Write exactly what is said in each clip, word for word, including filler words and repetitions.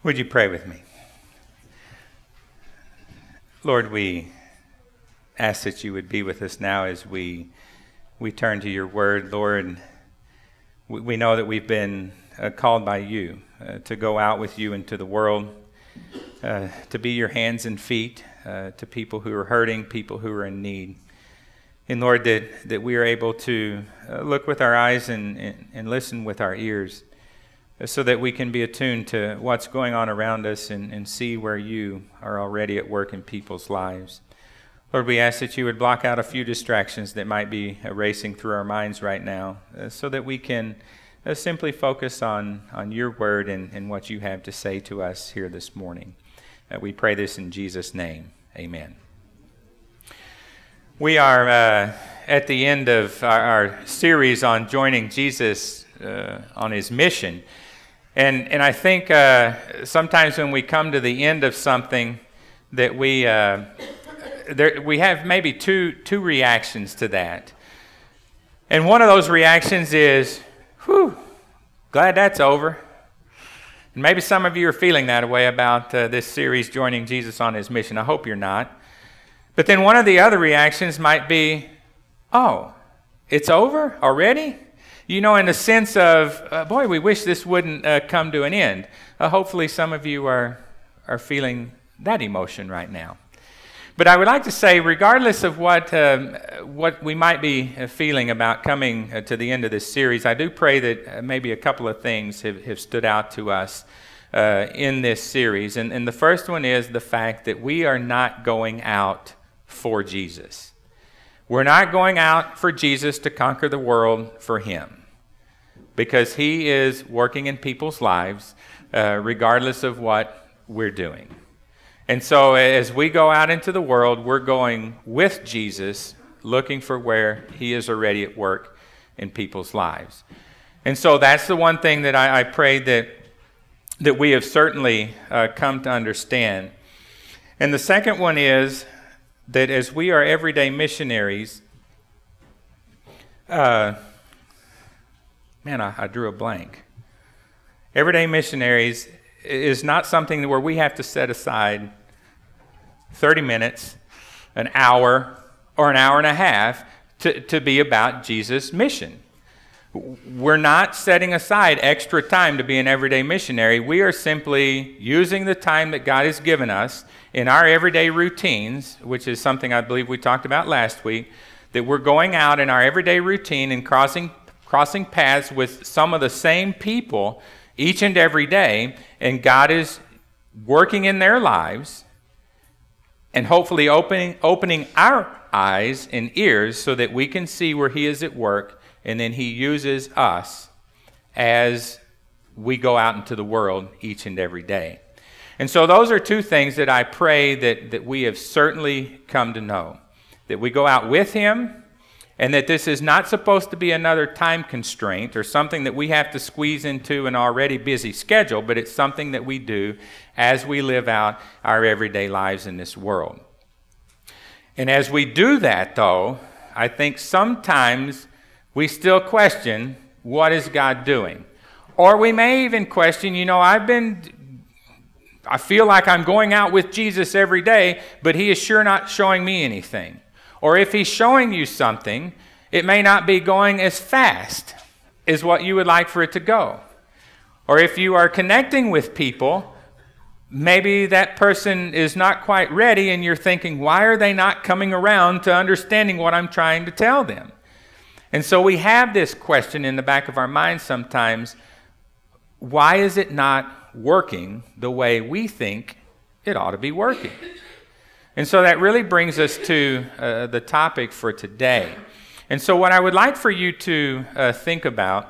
Would you pray with me? Lord, we ask that you would be with us now as we we turn to your word. Lord, we, we know that we've been uh, called by you uh, to go out with you into the world, uh, to be your hands and feet uh, to people who are hurting, people who are in need. And Lord, that, that we are able to uh, look with our eyes and, and, and listen with our ears, so that we can be attuned to what's going on around us and, and see where you are already at work in people's lives. Lord, we ask that you would block out a few distractions that might be racing through our minds right now, uh, so that we can uh, simply focus on, on your word and, and what you have to say to us here this morning. Uh, we pray this in Jesus' name. Amen. We are uh, at the end of our, our series on joining Jesus uh, on his mission. And and I think uh, sometimes when we come to the end of something, that we uh, there, we have maybe two two reactions to that. And one of those reactions is, whew, glad that's over. And maybe some of you are feeling that way about uh, this series, Joining Jesus on His Mission. I hope you're not. But then one of the other reactions might be, oh, it's over already? You know, in the sense of, uh, boy, we wish this wouldn't uh, come to an end. Uh, hopefully some of you are are feeling that emotion right now. But I would like to say, regardless of what um, what we might be feeling about coming uh, to the end of this series, I do pray that uh, maybe a couple of things have, have stood out to us uh, in this series. And, and the first one is the fact that we are not going out for Jesus. We're not going out for Jesus to conquer the world for him, because he is working in people's lives uh, regardless of what we're doing. And so as we go out into the world, we're going with Jesus, looking for where he is already at work in people's lives. And so that's the one thing that I, I pray that, that we have certainly uh, come to understand. And the second one is that as we are everyday missionaries, uh, man, I, I drew a blank. Everyday missionaries is not something where we have to set aside thirty minutes, an hour, or an hour and a half to, to be about Jesus' mission. We're not setting aside extra time to be an everyday missionary. We are simply using the time that God has given us in our everyday routines, which is something I believe we talked about last week, that we're going out in our everyday routine and crossing crossing paths with some of the same people each and every day, and God is working in their lives and hopefully opening opening our eyes and ears so that we can see where he is at work, and then he uses us as we go out into the world each and every day. And so those are two things that I pray that, that we have certainly come to know. That we go out with him, and that this is not supposed to be another time constraint or something that we have to squeeze into an already busy schedule, but it's something that we do as we live out our everyday lives in this world. And as we do that, though, I think sometimes we still question, what is God doing? Or we may even question, you know, I've been, I feel like I'm going out with Jesus every day, but he is sure not showing me anything. Or if he's showing you something, it may not be going as fast as what you would like for it to go. Or if you are connecting with people, maybe that person is not quite ready and you're thinking, why are they not coming around to understanding what I'm trying to tell them? And so we have this question in the back of our minds sometimes, why is it not working the way we think it ought to be working? And so that really brings us to uh, the topic for today. And so what I would like for you to uh, think about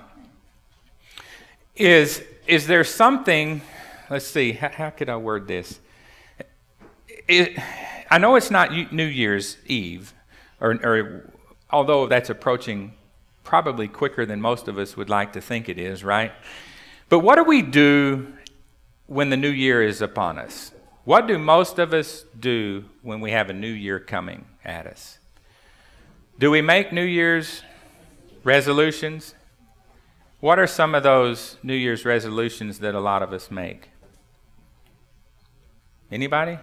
is, is there something, let's see, how, how could I word this? It, I know it's not New Year's Eve, or, or although that's approaching probably quicker than most of us would like to think it is, right? But what do we do when the new year is upon us? What do most of us do when we have a new year coming at us? Do we make New Year's resolutions? What are some of those New Year's resolutions that a lot of us make? Anybody?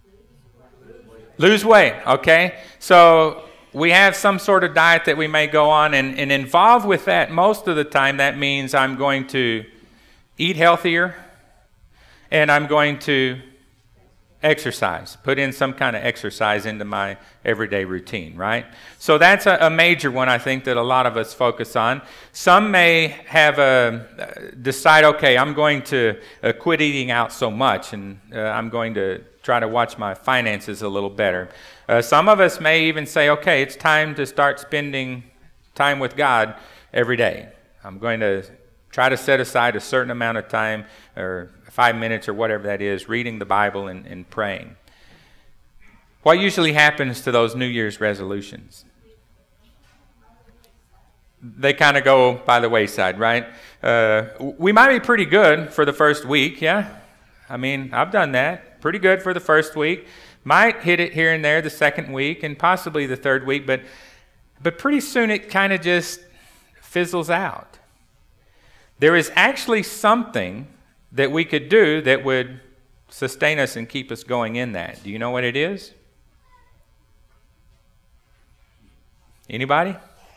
Lose weight, okay? So we have some sort of diet that we may go on, and, and involved with that, most of the time, that means I'm going to eat healthier, and I'm going to exercise, put in some kind of exercise into my everyday routine, right? So that's a, a major one, I think, that a lot of us focus on. Some may have a, decide, okay, I'm going to uh, quit eating out so much, and uh, I'm going to try to watch my finances a little better. Uh, some of us may even say, okay, it's time to start spending time with God every day. I'm going to try to set aside a certain amount of time, or five minutes or whatever that is, reading the Bible and, and praying. What usually happens to those New Year's resolutions? They kind of go by the wayside, right? Uh, we might be pretty good for the first week, yeah? I mean, I've done that. Pretty good for the first week. Might hit it here and there the second week and possibly the third week, but but pretty soon it kind of just fizzles out. There is actually something that we could do that would sustain us and keep us going in that. Do you know what it is? Anybody?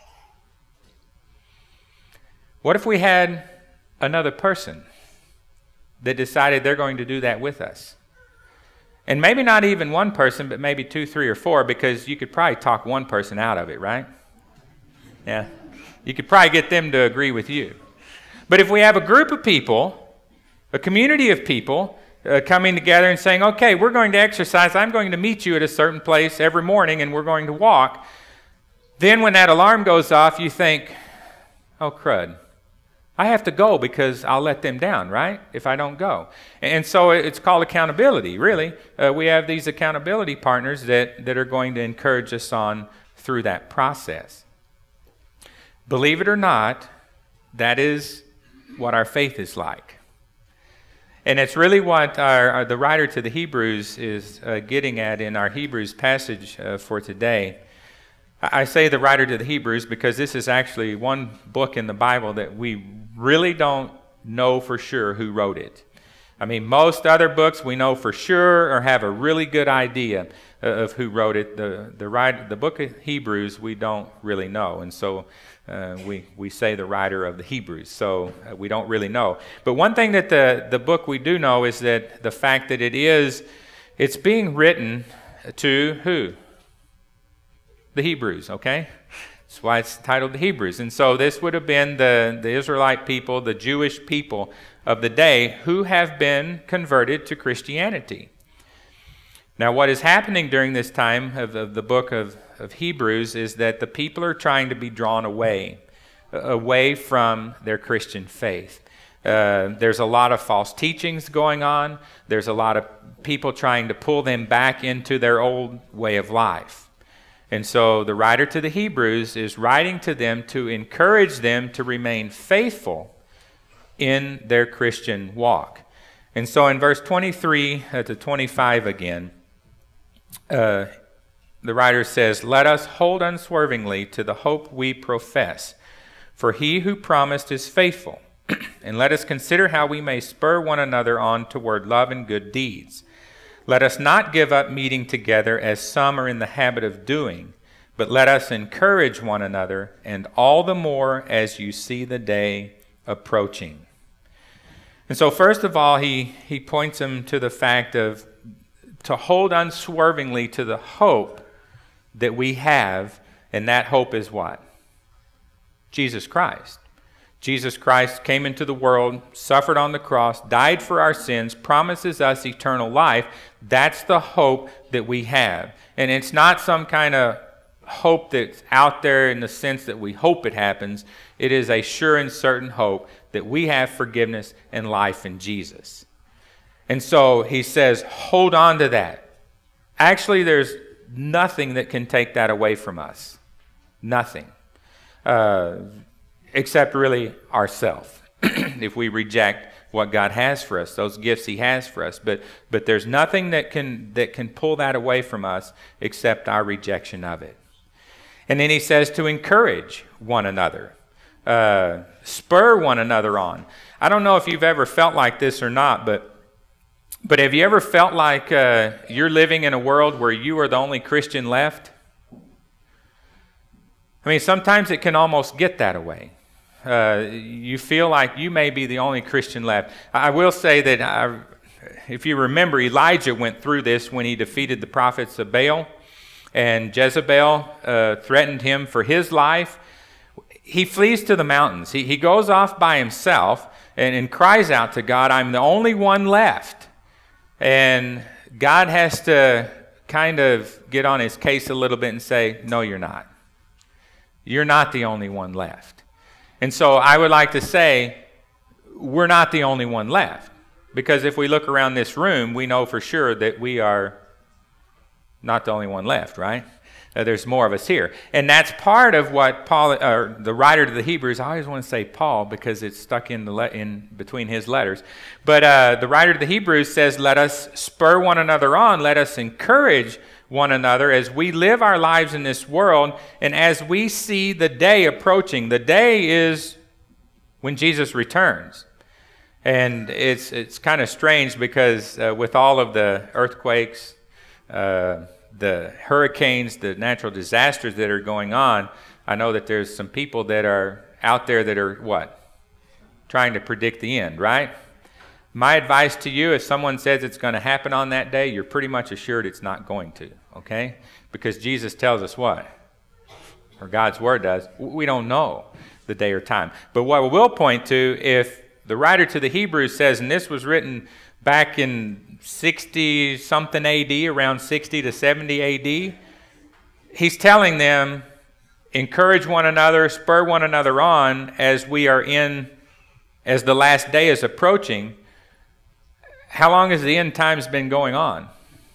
What if we had another person that decided they're going to do that with us? And maybe not even one person, but maybe two, three, or four, because you could probably talk one person out of it, right? Yeah. You could probably get them to agree with you. But if we have a group of people, a community of people uh, coming together and saying, okay, we're going to exercise. I'm going to meet you at a certain place every morning, and we're going to walk. Then when that alarm goes off, you think, oh, crud. I have to go because I'll let them down, right, if I don't go. And so it's called accountability, really. Uh, we have these accountability partners that, that are going to encourage us on through that process. Believe it or not, that is what our faith is like. And it's really what our, our, the writer to the Hebrews is uh, getting at in our Hebrews passage uh, for today. I say the writer to the Hebrews because this is actually one book in the Bible that we really don't know for sure who wrote it. I mean, most other books we know for sure or have a really good idea of who wrote it. The the, writer, the book of Hebrews we don't really know, and so uh, we, we say the writer of the Hebrews, so uh, we don't really know. But one thing that the, the book we do know is that the fact that it is, it's being written to who? The Hebrews, okay? That's why it's titled the Hebrews. And so this would have been the, the Israelite people, the Jewish people of the day who have been converted to Christianity. Now what is happening during this time of, of the book of, of Hebrews is that the people are trying to be drawn away, away from their Christian faith. Uh, there's a lot of false teachings going on. There's a lot of people trying to pull them back into their old way of life. And so the writer to the Hebrews is writing to them to encourage them to remain faithful in their Christian walk. And so in verse twenty-three to twenty-five again, uh, the writer says, "Let us hold unswervingly to the hope we profess, for he who promised is faithful. And let us consider how we may spur one another on toward love and good deeds. Let us not give up meeting together as some are in the habit of doing, but let us encourage one another, and all the more as you see the day approaching." And so first of all, he, he points them to the fact of to hold unswervingly to the hope that we have, and that hope is what? Jesus Christ. Jesus Christ came into the world, suffered on the cross, died for our sins, promises us eternal life. That's the hope that we have. And it's not some kind of hope that's out there in the sense that we hope it happens. It is a sure and certain hope that we have forgiveness and life in Jesus. And so he says, hold on to that. Actually, there's nothing that can take that away from us. Nothing. Uh, except really ourselves. If we reject what God has for us, those gifts he has for us. But but there's nothing that can that can pull that away from us except our rejection of it. And then he says to encourage one another. Uh, spur one another on. I don't know if you've ever felt like this or not, but But have you ever felt like uh, you're living in a world where you are the only Christian left? I mean, sometimes it can almost get that way. Uh, you feel like you may be the only Christian left. I will say that I, if you remember, Elijah went through this when he defeated the prophets of Baal, and Jezebel uh, threatened him for his life. He flees to the mountains. He, he goes off by himself and, and cries out to God, I'm the only one left. And God has to kind of get on his case a little bit and say, no, you're not. You're not the only one left. And so I would like to say, we're not the only one left. Because if we look around this room, we know for sure that we are not the only one left, right? Uh, there's more of us here. And that's part of what Paul, or the writer to the Hebrews, I always want to say Paul because it's stuck in the le- in between his letters. But uh, the writer to the Hebrews says, let us spur one another on, let us encourage one another as we live our lives in this world and as we see the day approaching. The day is when Jesus returns. And it's it's kind of strange because uh, with all of the earthquakes, uh, the hurricanes, the natural disasters that are going on, I know that there's some people that are out there that are what? Trying to predict the end, right? My advice to you, if someone says it's going to happen on that day, you're pretty much assured it's not going to, okay? Because Jesus tells us what? Or God's Word does. We don't know the day or time. But what we will point to, if the writer to the Hebrews says, and this was written back in sixty-something A D, around sixty to seventy A D, he's telling them, encourage one another, spur one another on as we are in, as the last day is approaching. How long has the end times been going on?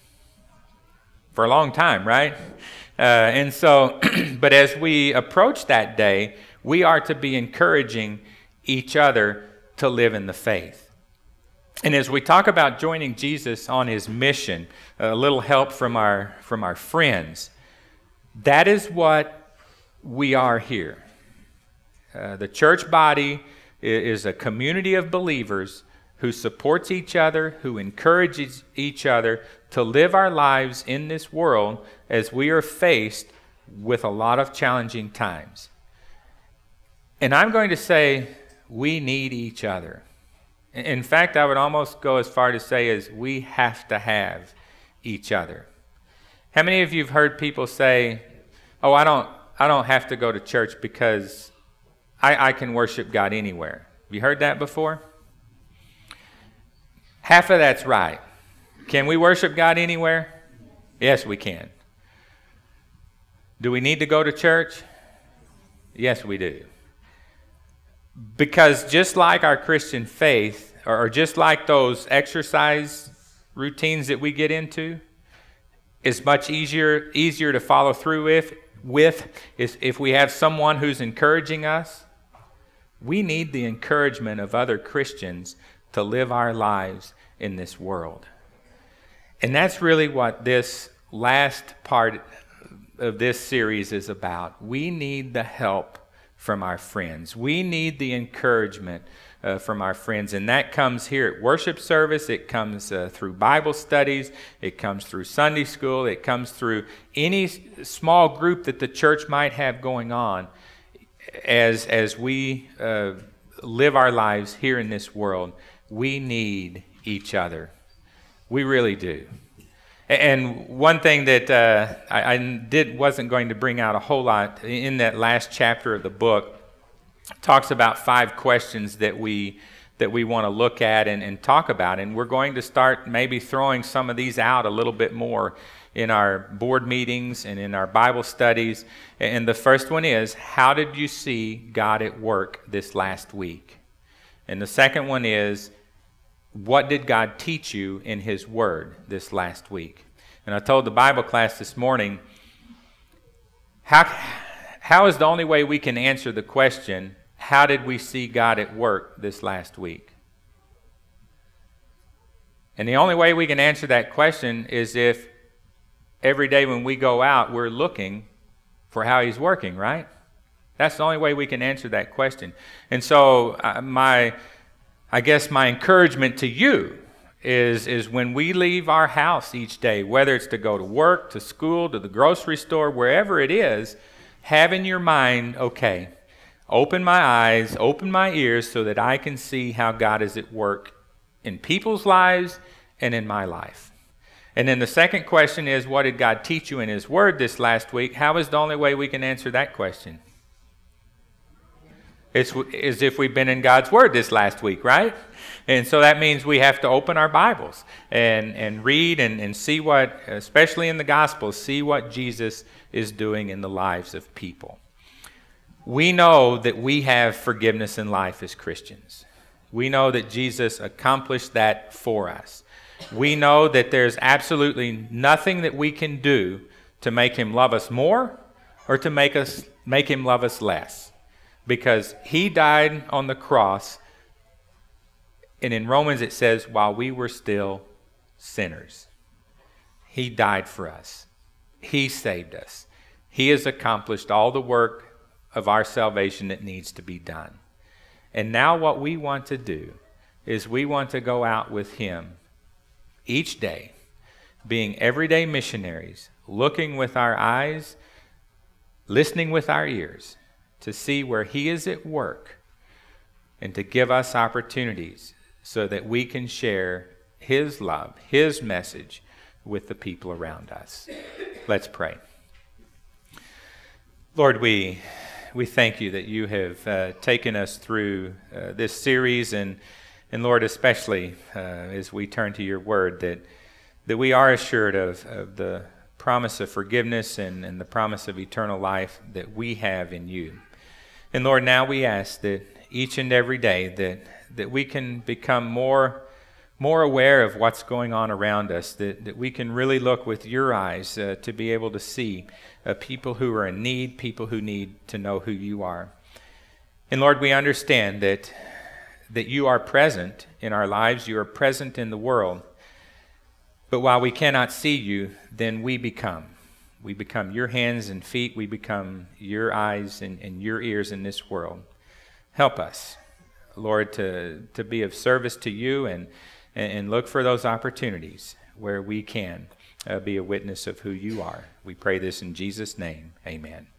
For a long time, right? Uh, and so, but as we approach that day, we are to be encouraging each other to live in the faith. And as we talk about joining Jesus on his mission, a little help from our from our friends, that is what we are here. Uh, the church body is a community of believers who supports each other, who encourages each other to live our lives in this world as we are faced with a lot of challenging times. And I'm going to say we need each other. In fact, I would almost go as far to say as we have to have each other. How many of you have heard people say, oh, I don't I don't have to go to church because I, I can worship God anywhere? Have you heard that before? Half of that's right. Can we worship God anywhere? Yes, we can. Do we need to go to church? Yes, we do. Because just like our Christian faith, or just like those exercise routines that we get into, is much easier easier to follow through with, with is if we have someone who's encouraging us. We need the encouragement of other Christians to live our lives in this world. And that's really what this last part of this series is about. We need the help from our friends. We need the encouragement uh, from our friends. And that comes here at worship service. It comes uh, through Bible studies. It comes through Sunday school. It comes through any s- small group that the church might have going on as, as we uh, live our lives here in this world. We need each other. We really do. And one thing that uh, I, I did wasn't going to bring out a whole lot in that last chapter of the book talks about five questions that we that we want to look at and, and talk about. And we're going to start maybe throwing some of these out a little bit more in our board meetings and in our Bible studies. And the first one is, how did you see God at work this last week? And the second one is, what did God teach you in his word this last week? And I told the Bible class this morning, how, how is the only way we can answer the question, how did we see God at work this last week? And the only way we can answer that question is if every day when we go out, we're looking for how he's working, right? That's the only way we can answer that question. And so uh, my... I guess my encouragement to you is, is when we leave our house each day, whether it's to go to work, to school, to the grocery store, wherever it is, have in your mind, okay, open my eyes, open my ears so that I can see how God is at work in people's lives and in my life. And then the second question is, what did God teach you in His Word this last week? How is the only way we can answer that question? It's as if we've been in God's Word this last week, right? And so that means we have to open our Bibles and, and read and, and see what, especially in the Gospels, see what Jesus is doing in the lives of people. We know that we have forgiveness in life as Christians. We know that Jesus accomplished that for us. We know that there's absolutely nothing that we can do to make Him love us more or to make us make Him love us less. Because He died on the cross, and in Romans it says, while we were still sinners. He died for us. He saved us. He has accomplished all the work of our salvation that needs to be done. And now what we want to do is we want to go out with Him each day, being everyday missionaries, looking with our eyes, listening with our ears, to see where He is at work and to give us opportunities so that we can share His love, His message with the people around us. Let's pray. Lord, we we thank You that You have uh, taken us through uh, this series, and and Lord, especially uh, as we turn to Your Word, that that we are assured of, of the promise of forgiveness and, and the promise of eternal life that we have in You. And Lord, now we ask that each and every day that, that we can become more, more aware of what's going on around us, that, that we can really look with Your eyes uh, to be able to see uh, people who are in need, people who need to know who You are. And Lord, we understand that, that You are present in our lives, You are present in the world. But while we cannot see You, then we become. We become Your hands and feet. We become Your eyes and, and Your ears in this world. Help us, Lord, to, to be of service to You and, and look for those opportunities where we can uh, be a witness of who You are. We pray this in Jesus' name. Amen.